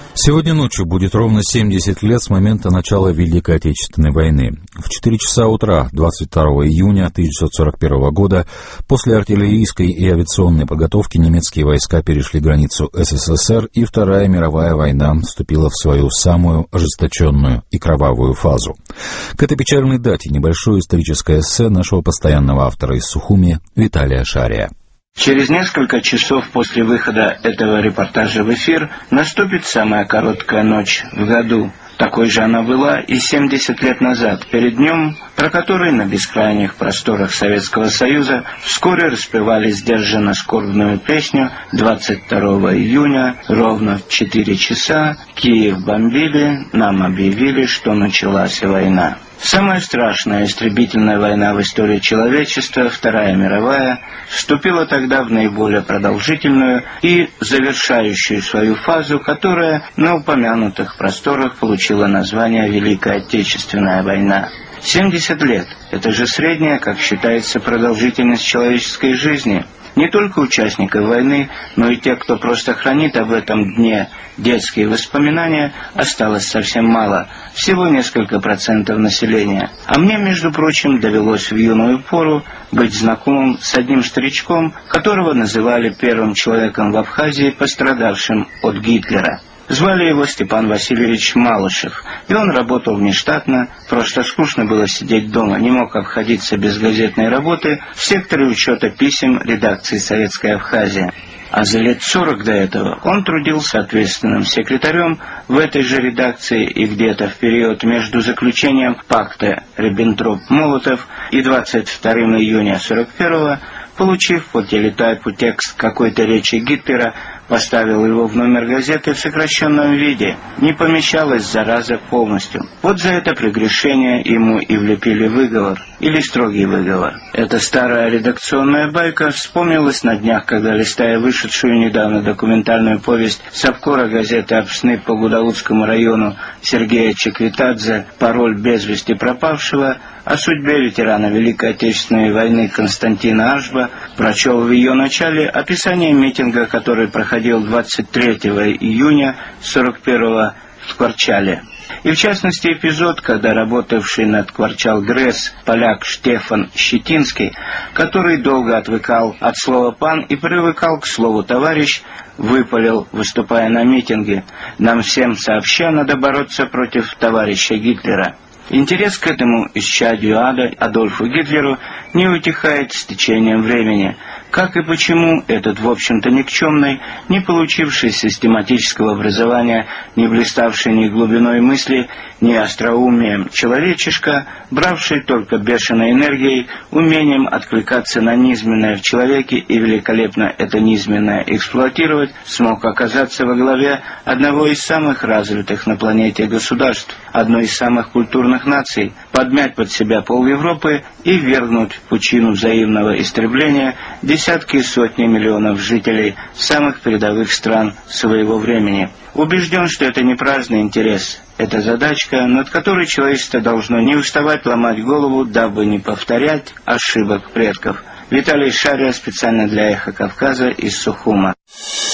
Сегодня ночью будет ровно 70 лет с момента начала Великой Отечественной войны. В 4 часа утра 22 июня 1941 года после артиллерийской и авиационной подготовки немецкие войска перешли границу СССР, и Вторая мировая война вступила в свою самую ожесточенную и кровавую фазу. К этой печальной дате небольшое историческое эссе нашего постоянного автора из Сухуми Виталия Шария. Через несколько часов после выхода этого репортажа в эфир наступит самая короткая ночь в году. Такой же она была и 70 лет назад, перед днем, про который на бескрайних просторах Советского Союза вскоре распевали сдержанно скорбную песню. 22 июня ровно в 4 часа Киев бомбили, нам объявили, что началась война. Самая страшная истребительная война в истории человечества, Вторая мировая, вступила тогда в наиболее продолжительную и завершающую свою фазу, которая на упомянутых просторах получила название Великая Отечественная война. 70 лет – это же средняя, как считается, продолжительность человеческой жизни. Не только участников войны, но и тех, кто просто хранит об этом дне детские воспоминания, осталось совсем мало, всего несколько процентов населения. А мне, между прочим, довелось в юную пору быть знакомым с одним старичком, которого называли первым человеком в Абхазии, пострадавшим от Гитлера. Звали его Степан Васильевич Малышев, и он работал внештатно, просто скучно было сидеть дома, не мог обходиться без газетной работы в секторе учета писем редакции «Советская Абхазия». А за лет 40 до этого он трудился ответственным секретарем в этой же редакции, и где-то в период между заключением пакта Риббентроп-Молотов и 22 июня 41-го, получив по телетайпу текст какой-то речи Гитлера, поставил его в номер газеты в сокращенном виде. Не помещалась зараза полностью. Вот за это прегрешение ему и влепили выговор, или строгий выговор. Эта старая редакционная байка вспомнилась на днях, когда, листая вышедшую недавно документальную повесть совкора газеты «Апсны» по Гудаутскому району Сергея Чеквитадзе «Пароль без вести пропавшего» о судьбе ветерана Великой Отечественной войны Константина Ашба, прочел в ее начале описание митинга, который проходил 23 июня 41-го в Кварчале. И в частности эпизод, когда работавший над Кварчал ГРЭС поляк Штефан Щетинский, который долго отвыкал от слова «пан» и привыкал к слову «товарищ», выпалил, выступая на митинге: «Нам всем сообща надо бороться против товарища Гитлера». Интерес к этому исчадию ада, Адольфу Гитлеру, не утихает с течением времени. Как и почему этот, в общем-то, никчемный, не получивший систематического образования, не блиставший ни глубиной мысли, ни остроумием человечишка, бравший только бешеной энергией, умением откликаться на низменное в человеке и великолепно это низменное эксплуатировать, смог оказаться во главе одного из самых развитых на планете государств, одной из самых культурных наций, подмять под себя пол Европы и ввергнуть в пучину взаимного истребления десятки и сотни миллионов жителей самых передовых стран своего времени. Убежден, что это не праздный интерес, это задачка, над которой человечество должно не уставать ломать голову, дабы не повторять ошибок предков. Виталий Шария, специально для «Эхо Кавказа» из Сухума.